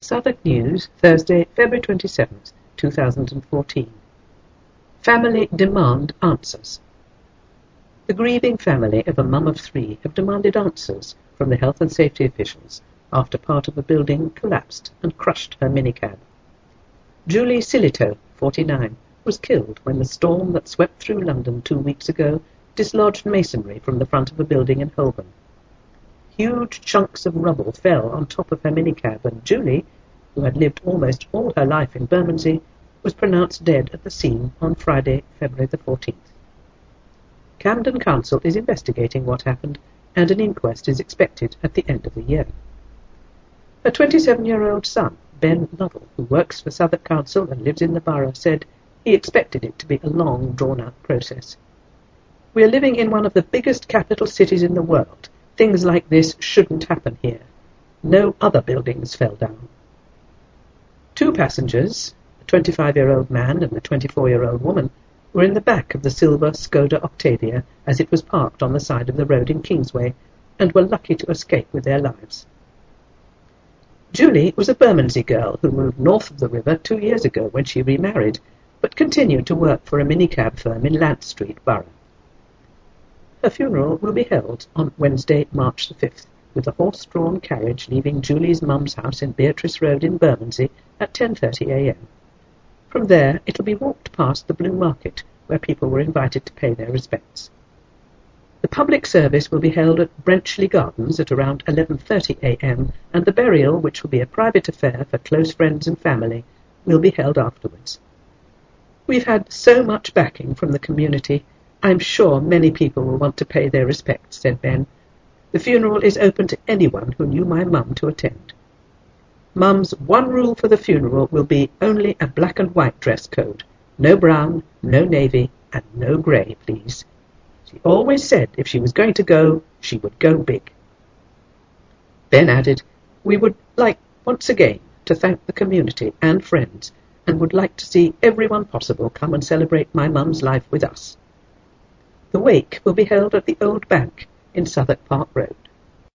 Southwark News, Thursday, February 27th, 2014. Family demand answers. The grieving family of a mum of 3 have demanded answers from the health and safety officials after part of a building collapsed and crushed her minicab. Julie Silito, 49, was killed when the storm that swept through London 2 weeks ago dislodged masonry from the front of a building in Holborn. Huge chunks of rubble fell on top of her minicab, and Julie, who had lived almost all her life in Bermondsey, was pronounced dead at the scene on Friday, February the 14th. Camden Council is investigating what happened, and an inquest is expected at the end of the year. Her 27-year-old son, Ben Lovell, who works for Southwark Council and lives in the borough, said he expected it to be a long, drawn-out process. "We are living in one of the biggest capital cities in the world. Things like this shouldn't happen here. No other buildings fell down." 2 passengers, a 25-year-old man and a 24-year-old woman, were in the back of the silver Skoda Octavia as it was parked on the side of the road in Kingsway, and were lucky to escape with their lives. Julie was a Bermondsey girl who moved north of the river 2 years ago when she remarried, but continued to work for a minicab firm in Lant Street, Borough. Her funeral will be held on Wednesday, March the 5th, with a horse-drawn carriage leaving Julie's mum's house in Beatrice Road in Bermondsey at 10:30 a.m. From there it will be walked past the Blue Market, where people were invited to pay their respects. The public service will be held at Brenchley Gardens at around 11:30 a.m, and the burial, which will be a private affair for close friends and family, will be held afterwards. "We've had so much backing from the community. I'm sure many people will want to pay their respects," said Ben. "The funeral is open to anyone who knew my mum to attend. Mum's one rule for the funeral will be only a black and white dress code. No brown, no navy, and no grey, please. She always said if she was going to go, she would go big." Ben added, "We would like, once again, to thank the community and friends, and would like to see everyone possible come and celebrate my mum's life with us." The wake will be held at the Old Bank in Southwark Park Road.